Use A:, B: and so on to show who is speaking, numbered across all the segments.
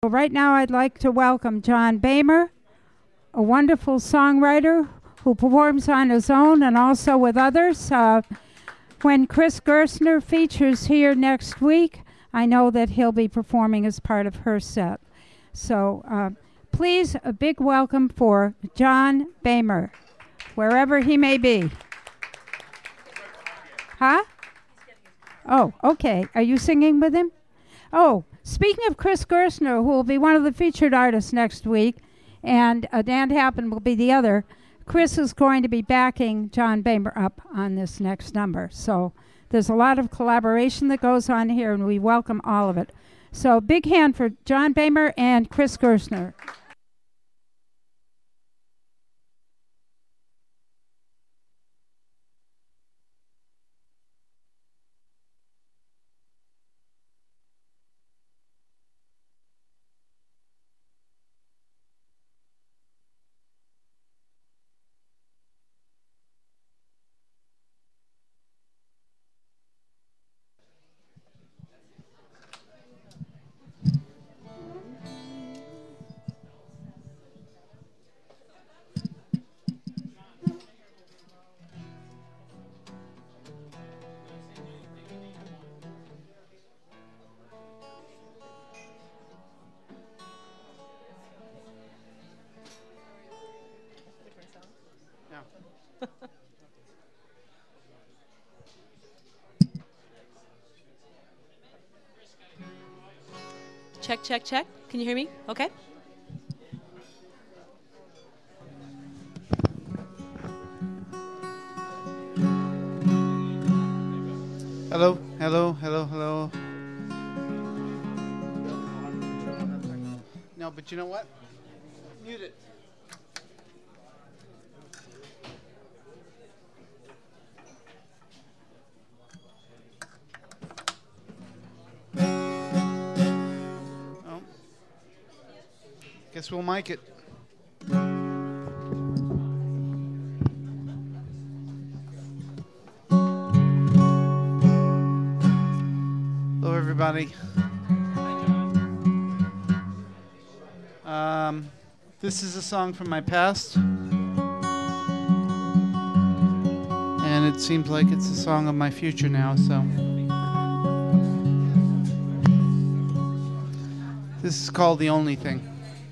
A: Well, right now, I'd like to welcome John Boehmer, a wonderful songwriter who performs on his own and also with others. When Chris Gerstner features here next week, I know that he'll be performing as part of her set. So please, a big welcome for John Boehmer, wherever he may be. Huh? Oh, okay. Are you singing with him? Oh, speaking of Chris Gerstner, who will be one of the featured artists next week, and Dan Happen will be the other, Chris is going to be backing John Boehmer up on this next number. So there's a lot of collaboration that goes on here, and we welcome all of it. So big hand for John Boehmer and Chris Gerstner.
B: Check, check, check. Can you hear me? Okay.
C: Hello, hello, hello, hello. No, but you know what? Mute it. Oh. Guess we'll mic it. Hello, everybody. This is a song from my past, and it seems like it's a song of my future now, so. This is called The Only Thing.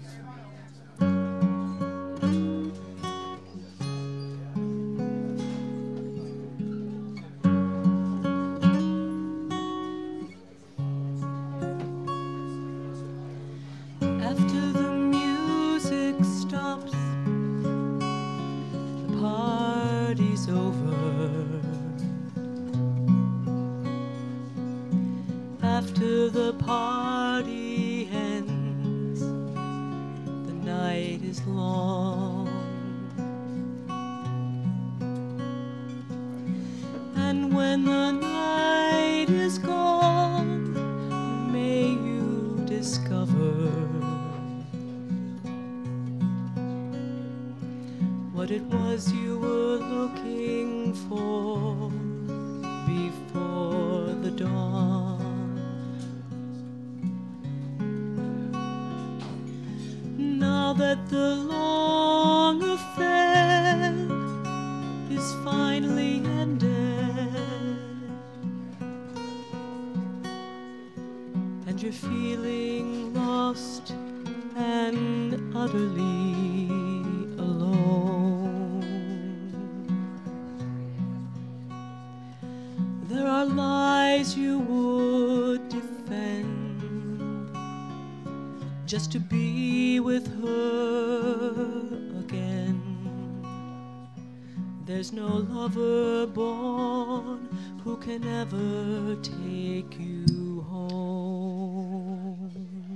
D: Just to be with her again. There's no lover born who can ever take you home.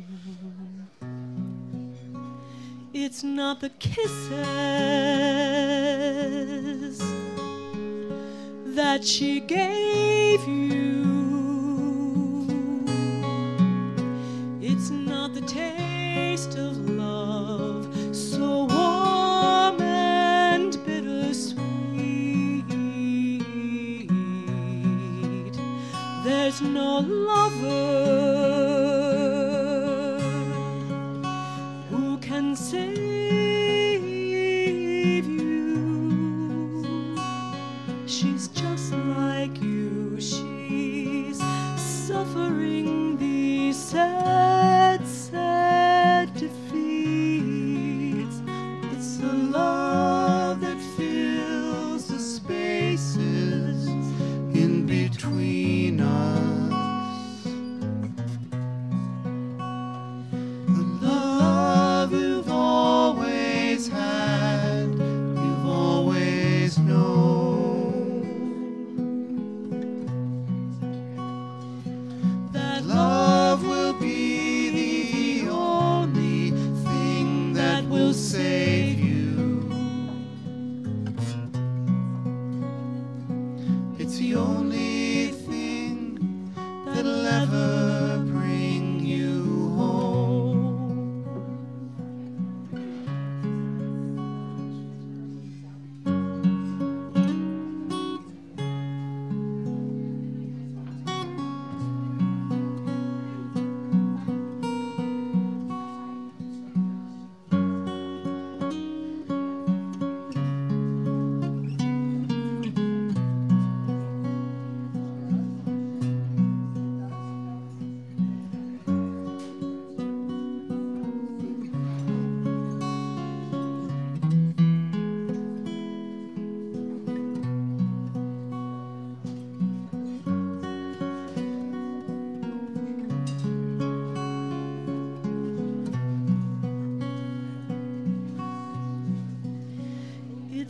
D: It's not the kisses that she gave you. It's not the taste of love, so warm and bittersweet. There's no lover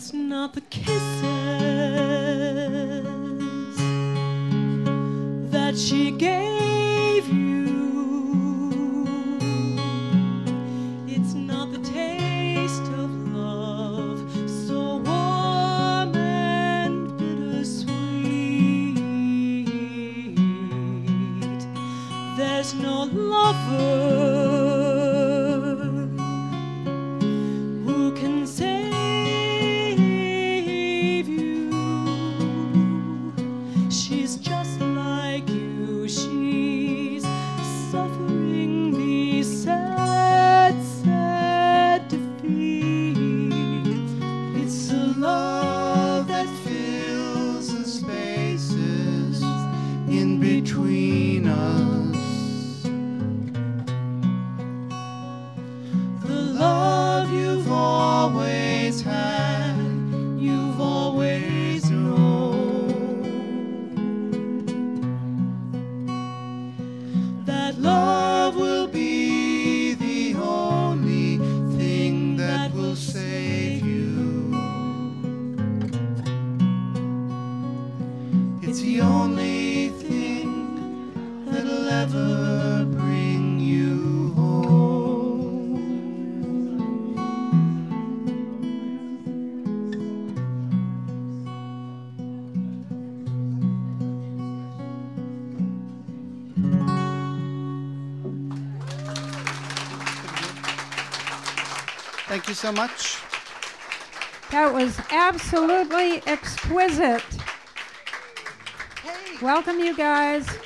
D: It's not the kisses that she gave you. It's not the taste of love, so warm and bittersweet. There's no lover who can save you. She's just like you. She's suffering the sad, sad defeat.
C: It's a love that fills the spaces in between us. The love you've always had, you've always known. That love will be the only thing that will save you. It's the only thing that'll ever bring you home. Thank you so much.
A: That was absolutely exquisite. Welcome, you guys.